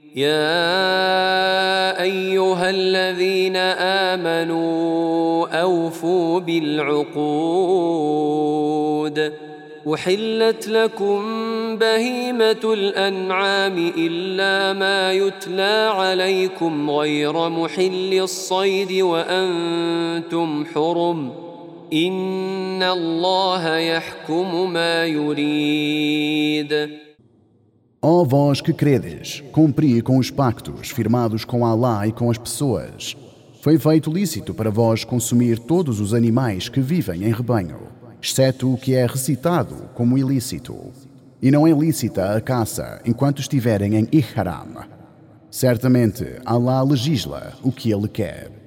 يا أيها الذين آمنوا أوفوا بالعقود أحلت لكم بهيمة الأنعام إلا ما يتلى عليكم غير محل الصيد وأنتم حرم إن الله يحكم ما يريد. Ó vós que credes, cumpri com os pactos firmados com Alá e com as pessoas. Foi feito lícito para vós consumir todos os animais que vivem em rebanho, exceto o que é recitado como ilícito. E não é lícita a caça enquanto estiverem em ihram. Certamente, Alá legisla o que Ele quer.